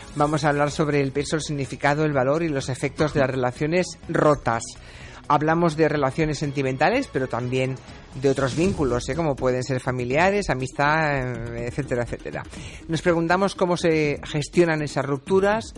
Vamos a hablar sobre el peso, el significado, el valor y los efectos de las relaciones rotas. Hablamos de relaciones sentimentales, pero también de otros vínculos, como pueden ser familiares, amistad, etcétera, etcétera. Nos preguntamos cómo se gestionan esas rupturas,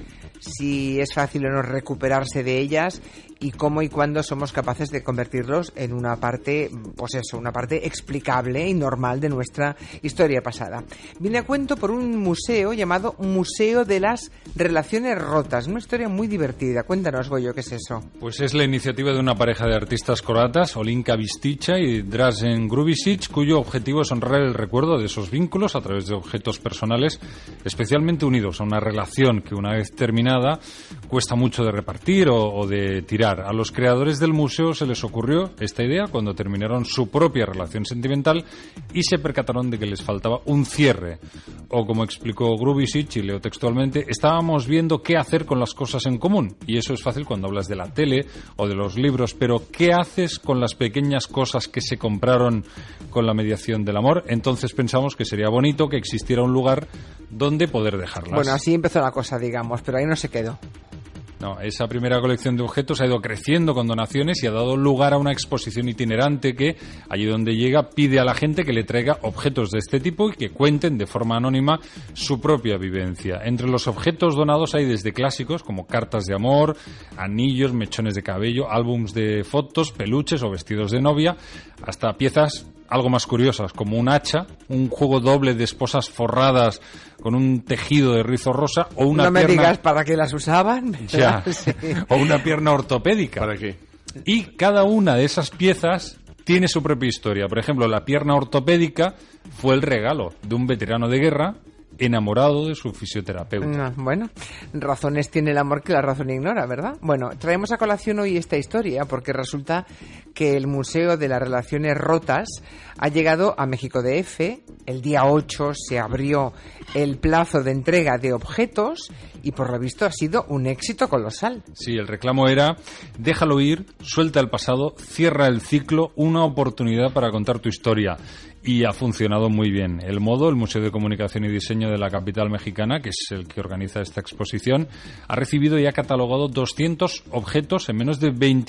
si es fácil o no recuperarse de ellas y cómo y cuándo somos capaces de convertirlos en una parte, una parte explicable y normal de nuestra historia pasada. Viene a cuento por un museo llamado Museo de las Relaciones Rotas, una historia muy divertida. Cuéntanos, Goyo, ¿qué es eso? Pues es la iniciativa de una pareja de artistas croatas, Olinka Vistica y Dražen Grubisic, cuyo objetivo es honrar el recuerdo de esos vínculos a través de objetos personales especialmente unidos a una relación que, una vez terminada, cuesta mucho de repartir o de tirar. A los creadores del museo se les ocurrió esta idea cuando terminaron su propia relación sentimental y se percataron de que les faltaba un cierre. O, como explicó Grubisic, y leo textualmente, estábamos viendo qué hacer con las cosas en común. Y eso es fácil cuando hablas de la tele o de los libros, pero ¿qué haces con las pequeñas cosas que se compraron con la mediación del amor? Entonces pensamos que sería bonito que existiera un lugar donde poder dejarlas. Bueno, así empezó la cosa, digamos, pero ahí no se quedó. No, esa primera colección de objetos ha ido creciendo con donaciones y ha dado lugar a una exposición itinerante que, allí donde llega, pide a la gente que le traiga objetos de este tipo y que cuenten de forma anónima su propia vivencia. Entre los objetos donados hay desde clásicos como cartas de amor, anillos, mechones de cabello, álbums de fotos, peluches o vestidos de novia, hasta piezas algo más curiosas, como un hacha, un juego doble de esposas forradas con un tejido de rizo rosa o una pierna... No me digas para qué las usaban. Ya, sí. O una pierna ortopédica. ¿Para qué? Y cada una de esas piezas tiene su propia historia. Por ejemplo, la pierna ortopédica fue el regalo de un veterano de guerra enamorado de su fisioterapeuta. No, bueno, razones tiene el amor que la razón ignora, ¿verdad? Bueno, traemos a colación hoy esta historia porque resulta que el Museo de las Relaciones Rotas ha llegado a México DF. El día 8 se abrió el plazo de entrega de objetos y por lo visto ha sido un éxito colosal. Sí, el reclamo era: déjalo ir, suelta el pasado, cierra el ciclo, una oportunidad para contar tu historia. Y ha funcionado muy bien. El Museo de Comunicación y Diseño de la capital mexicana, que es el que organiza esta exposición, ha recibido y ha catalogado 200 objetos en menos de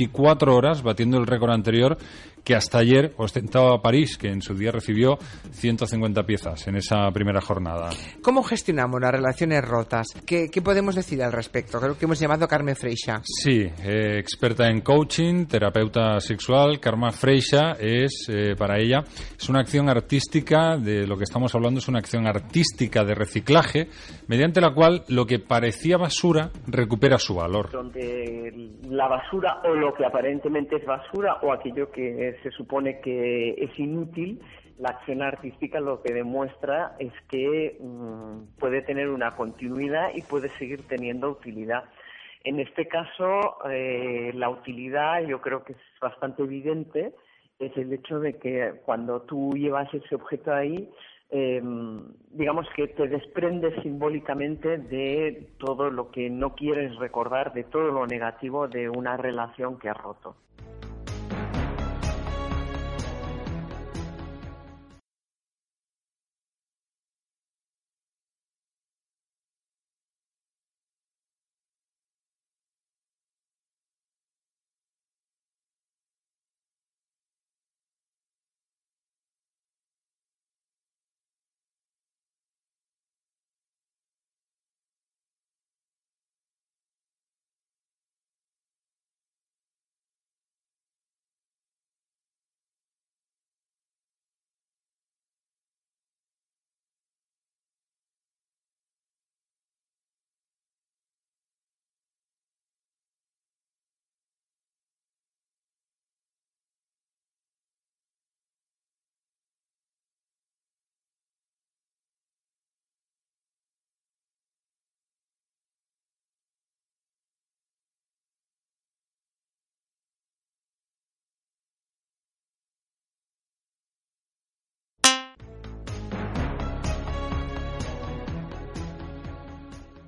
24 horas, batiendo el récord anterior que hasta ayer ostentaba París, que en su día recibió 150 piezas en esa primera jornada. ¿Cómo gestionamos las relaciones rotas? ¿Qué podemos decir al respecto? Creo que hemos llamado a Carme Freixa. Sí, experta en coaching, terapeuta sexual. Carme Freixa es, para ella, es una acción artística, de lo que estamos hablando es una acción artística de reciclaje, mediante la cual lo que parecía basura recupera su valor. Donde la basura o lo que aparentemente es basura o aquello que se supone que es inútil, la acción artística lo que demuestra es que puede tener una continuidad y puede seguir teniendo utilidad. En este caso, la utilidad yo creo que es bastante evidente, es el hecho de que cuando tú llevas ese objeto ahí, digamos que te desprendes simbólicamente de todo lo que no quieres recordar, de todo lo negativo de una relación que has roto.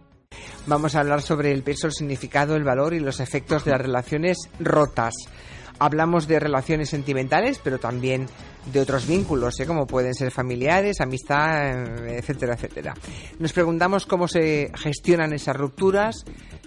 Vamos a hablar sobre el peso, el significado, el valor y los efectos de las relaciones rotas. Hablamos de relaciones sentimentales, pero también de otros vínculos, como pueden ser familiares, amistad, etcétera, etcétera. Nos preguntamos cómo se gestionan esas rupturas,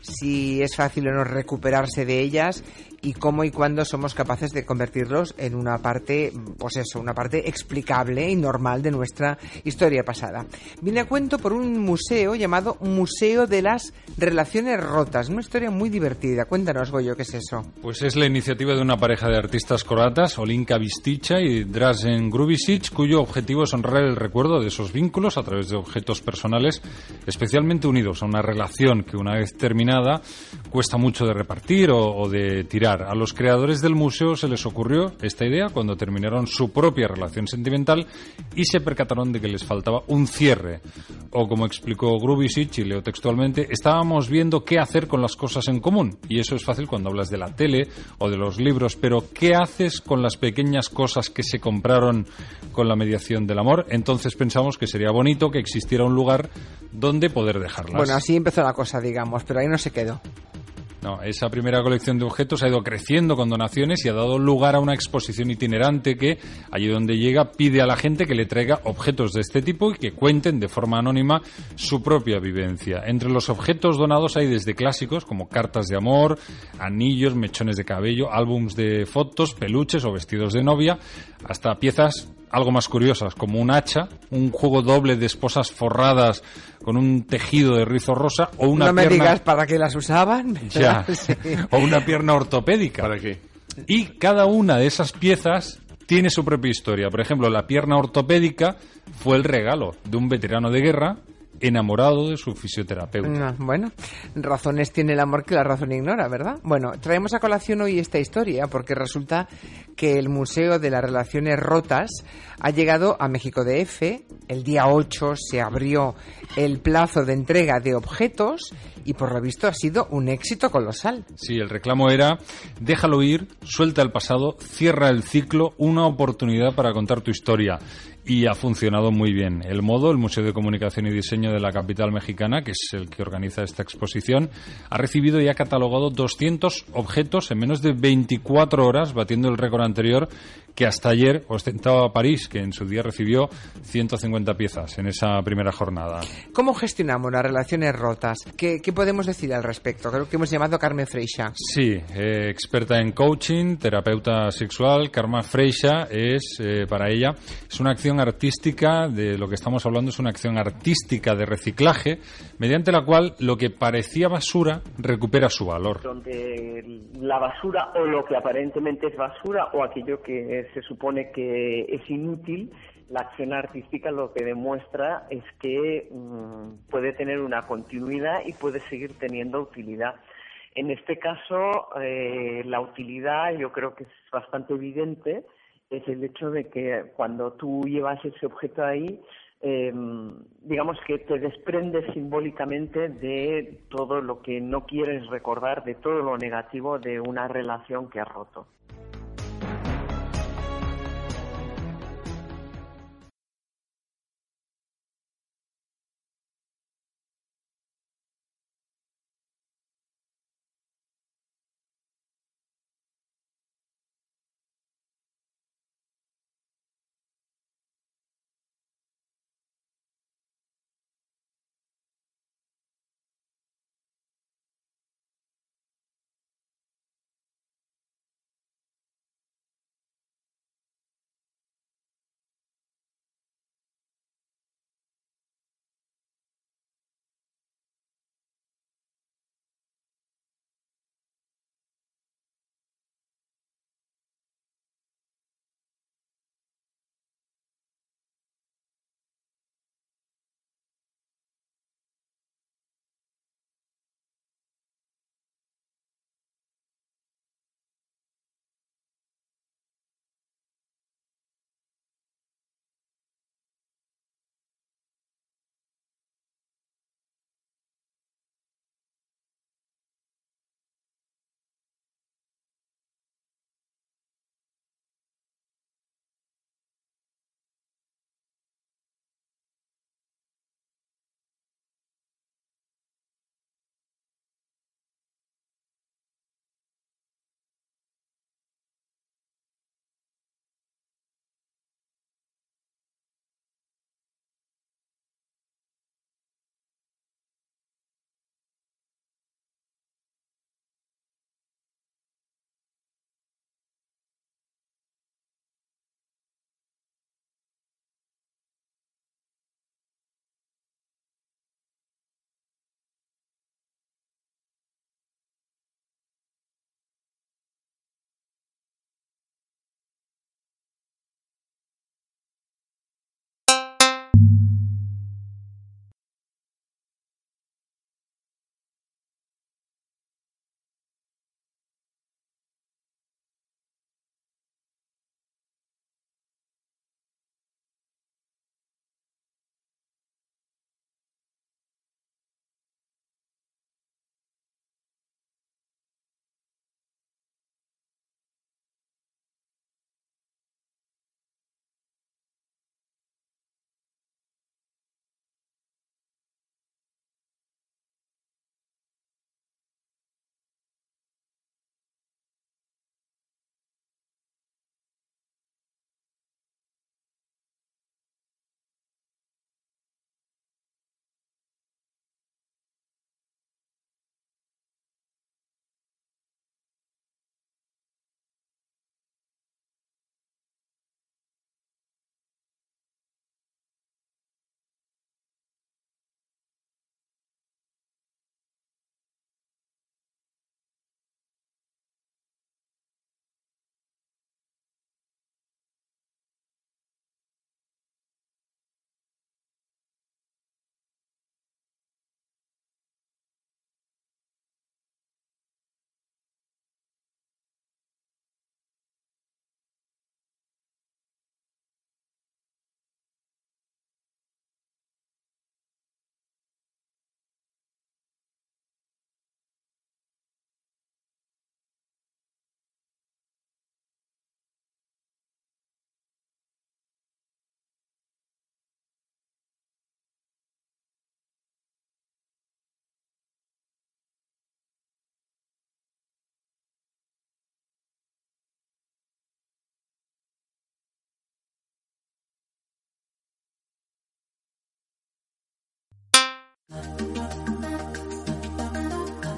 si es fácil o no recuperarse de ellas y cómo y cuándo somos capaces de convertirlos en una parte, una parte explicable y normal de nuestra historia pasada. Viene a cuento por un museo llamado Museo de las Relaciones Rotas, una historia muy divertida. Cuéntanos, Goyo, ¿qué es eso? Pues es la iniciativa de una pareja de artistas croatas, Olinka Vistića y Dražen Grubisic, cuyo objetivo es honrar el recuerdo de esos vínculos a través de objetos personales especialmente unidos a una relación que una vez terminada cuesta mucho de repartir o de tirar. A los creadores del museo se les ocurrió esta idea cuando terminaron su propia relación sentimental y se percataron de que les faltaba un cierre. O como explicó Grubisic, y leo textualmente, estábamos viendo qué hacer con las cosas en común. Y eso es fácil cuando hablas de la tele o de los libros, pero ¿qué haces con las pequeñas cosas que se compraron con la mediación del amor? Entonces pensamos que sería bonito que existiera un lugar donde poder dejarlas. Bueno, así empezó la cosa, digamos, pero ahí no se quedó. No, esa primera colección de objetos ha ido creciendo con donaciones y ha dado lugar a una exposición itinerante que, allí donde llega, pide a la gente que le traiga objetos de este tipo y que cuenten de forma anónima su propia vivencia. Entre los objetos donados hay desde clásicos como cartas de amor, anillos, mechones de cabello, álbums de fotos, peluches o vestidos de novia, hasta piezas algo más curiosas, como un hacha, un juego doble de esposas forradas con un tejido de rizo rosa o una pierna... No me digas para qué las usaban. Ya, sí. O una pierna ortopédica. ¿Para qué? Y cada una de esas piezas tiene su propia historia. Por ejemplo, la pierna ortopédica fue el regalo de un veterano de guerra enamorado de su fisioterapeuta. Bueno, razones tiene el amor que la razón ignora, ¿verdad? Bueno, traemos a colación hoy esta historia porque resulta que el Museo de las Relaciones Rotas ha llegado a México DF. El día 8 se abrió el plazo de entrega de objetos y por lo visto ha sido un éxito colosal. Sí, el reclamo era: déjalo ir, suelta el pasado, cierra el ciclo, una oportunidad para contar tu historia. Y ha funcionado muy bien. El Modo, el Museo de Comunicación y Diseño de la capital mexicana, que es el que organiza esta exposición, ha recibido y ha catalogado 200 objetos en menos de 24 horas, batiendo el récord anterior que hasta ayer ostentaba París, que en su día recibió 150 piezas en esa primera jornada. ¿Cómo gestionamos las relaciones rotas? ¿Qué podemos decir al respecto? Creo que hemos llamado a Carmen Freixa. Sí, experta en coaching, terapeuta sexual. Carmen Freixa es, para ella, es una acción artística, de lo que estamos hablando es una acción artística de reciclaje, mediante la cual lo que parecía basura recupera su valor. Donde la basura o lo que aparentemente es basura o aquello que se supone que es inútil, la acción artística lo que demuestra es que puede tener una continuidad y puede seguir teniendo utilidad. En este caso, la utilidad yo creo que es bastante evidente, es el hecho de que cuando tú llevas ese objeto ahí, digamos que te desprendes simbólicamente de todo lo que no quieres recordar, de todo lo negativo de una relación que has roto.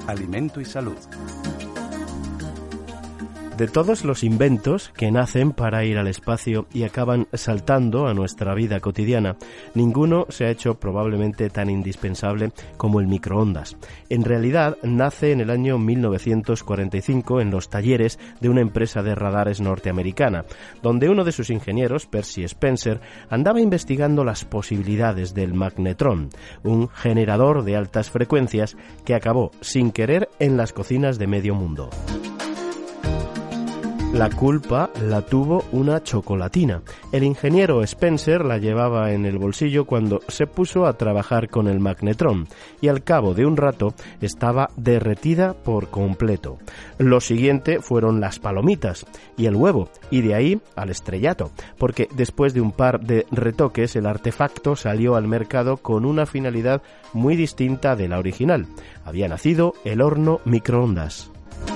Alimento y salud. De todos los inventos que nacen para ir al espacio y acaban saltando a nuestra vida cotidiana, ninguno se ha hecho probablemente tan indispensable como el microondas. En realidad, nace en el año 1945 en los talleres de una empresa de radares norteamericana, donde uno de sus ingenieros, Percy Spencer, andaba investigando las posibilidades del magnetrón, un generador de altas frecuencias que acabó sin querer en las cocinas de medio mundo. La culpa la tuvo una chocolatina. El ingeniero Spencer la llevaba en el bolsillo cuando se puso a trabajar con el magnetrón y al cabo de un rato estaba derretida por completo. Lo siguiente fueron las palomitas y el huevo, y de ahí al estrellato, porque después de un par de retoques el artefacto salió al mercado con una finalidad muy distinta de la original. Había nacido el horno microondas.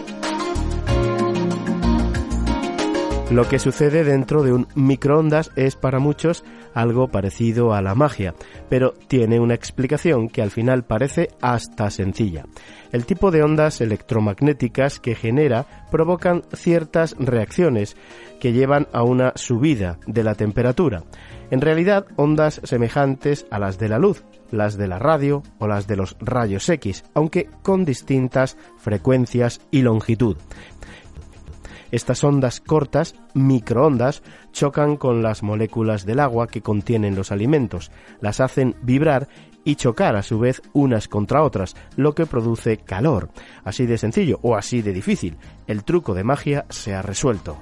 Lo que sucede dentro de un microondas es para muchos algo parecido a la magia, pero tiene una explicación que al final parece hasta sencilla. El tipo de ondas electromagnéticas que genera provocan ciertas reacciones que llevan a una subida de la temperatura. En realidad, ondas semejantes a las de la luz, las de la radio o las de los rayos X, aunque con distintas frecuencias y longitud. Estas ondas cortas, microondas, chocan con las moléculas del agua que contienen los alimentos, las hacen vibrar y chocar a su vez unas contra otras, lo que produce calor. Así de sencillo o así de difícil, el truco de magia se ha resuelto.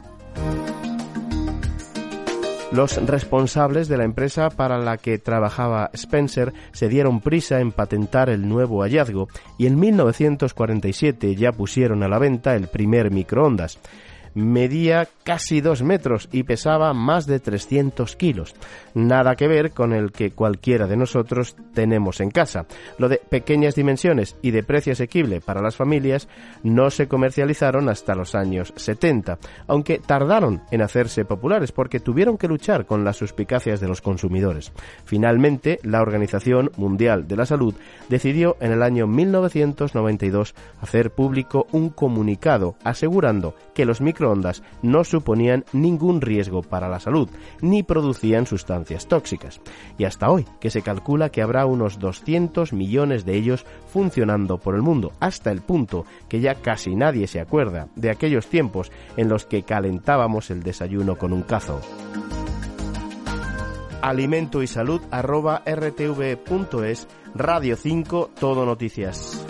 Los responsables de la empresa para la que trabajaba Spencer se dieron prisa en patentar el nuevo hallazgo y en 1947 ya pusieron a la venta el primer microondas. Medía casi 2 metros y pesaba más de 300 kilos. Nada que ver con el que cualquiera de nosotros tenemos en casa. Lo de pequeñas dimensiones y de precio asequible para las familias no se comercializaron hasta los años 70, aunque tardaron en hacerse populares porque tuvieron que luchar con las suspicacias de los consumidores. Finalmente, la Organización Mundial de la Salud decidió en el año 1992 hacer público un comunicado asegurando que los microondas no suponían ningún riesgo para la salud, ni producían sustancias tóxicas. Y hasta hoy, que se calcula que habrá unos 200 millones de ellos funcionando por el mundo, hasta el punto que ya casi nadie se acuerda de aquellos tiempos en los que calentábamos el desayuno con un cazo. alimentoysalud@rtv.es, Radio 5, Todo Noticias.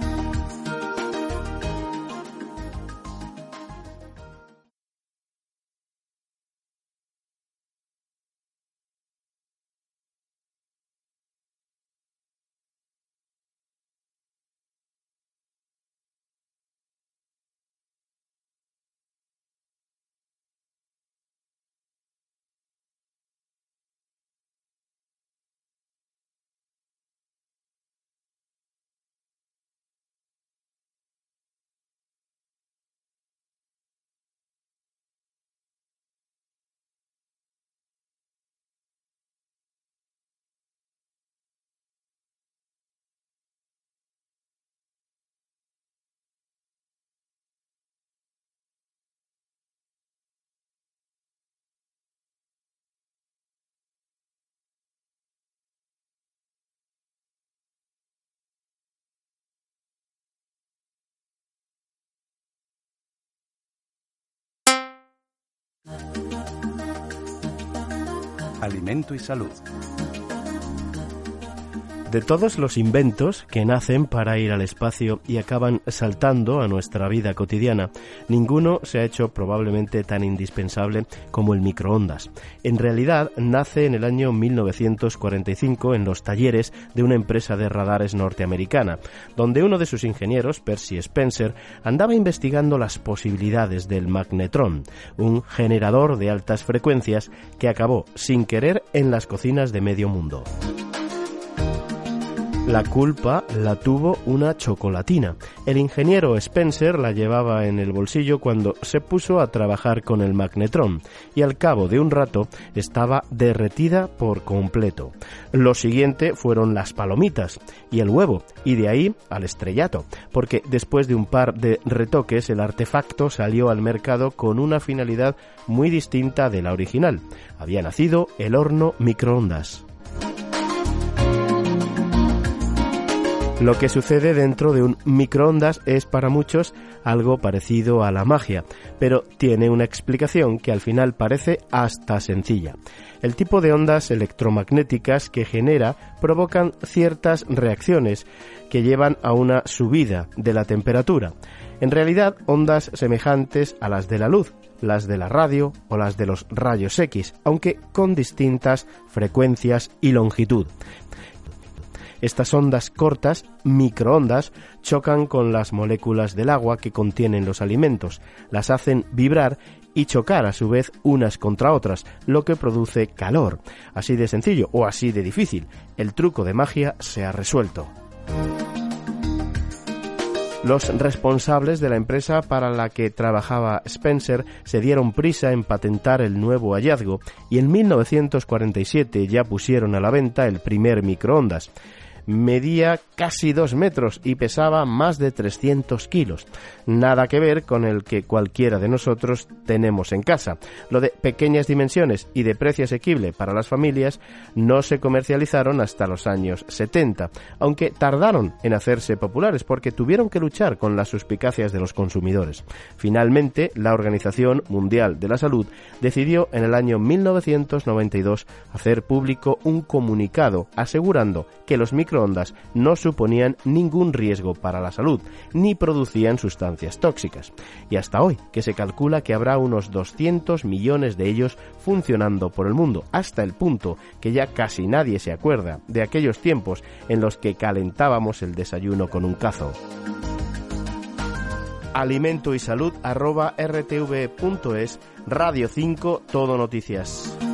Alimento y salud. De todos los inventos que nacen para ir al espacio y acaban saltando a nuestra vida cotidiana, ninguno se ha hecho probablemente tan indispensable como el microondas. En realidad, nace en el año 1945 en los talleres de una empresa de radares norteamericana, donde uno de sus ingenieros, Percy Spencer, andaba investigando las posibilidades del magnetrón, un generador de altas frecuencias que acabó sin querer en las cocinas de medio mundo. La culpa la tuvo una chocolatina. El ingeniero Spencer la llevaba en el bolsillo cuando se puso a trabajar con el magnetrón y al cabo de un rato estaba derretida por completo. Lo siguiente fueron las palomitas y el huevo, y de ahí al estrellato, porque después de un par de retoques el artefacto salió al mercado con una finalidad muy distinta de la original. Había nacido el horno microondas. Lo que sucede dentro de un microondas es para muchos algo parecido a la magia, pero tiene una explicación que al final parece hasta sencilla. El tipo de ondas electromagnéticas que genera provocan ciertas reacciones que llevan a una subida de la temperatura. En realidad, ondas semejantes a las de la luz, las de la radio o las de los rayos X, aunque con distintas frecuencias y longitud. Estas ondas cortas, microondas, chocan con las moléculas del agua que contienen los alimentos, las hacen vibrar y chocar a su vez unas contra otras, lo que produce calor. Así de sencillo o así de difícil, el truco de magia se ha resuelto. Los responsables de la empresa para la que trabajaba Spencer se dieron prisa en patentar el nuevo hallazgo y en 1947 ya pusieron a la venta el primer microondas. Medía casi 2 metros y pesaba más de 300 kilos. Nada que ver con el que cualquiera de nosotros tenemos en casa. Lo de pequeñas dimensiones y de precio asequible para las familias no se comercializaron hasta los años 70, aunque tardaron en hacerse populares porque tuvieron que luchar con las suspicacias de los consumidores. Finalmente, la Organización Mundial de la Salud decidió en el año 1992 hacer público un comunicado asegurando que los microondas no suponían ningún riesgo para la salud, ni producían sustancias tóxicas. Y hasta hoy, que se calcula que habrá unos 200 millones de ellos funcionando por el mundo, hasta el punto que ya casi nadie se acuerda de aquellos tiempos en los que calentábamos el desayuno con un cazo. Alimento y Salud @rtv.es, Radio 5, Todo Noticias.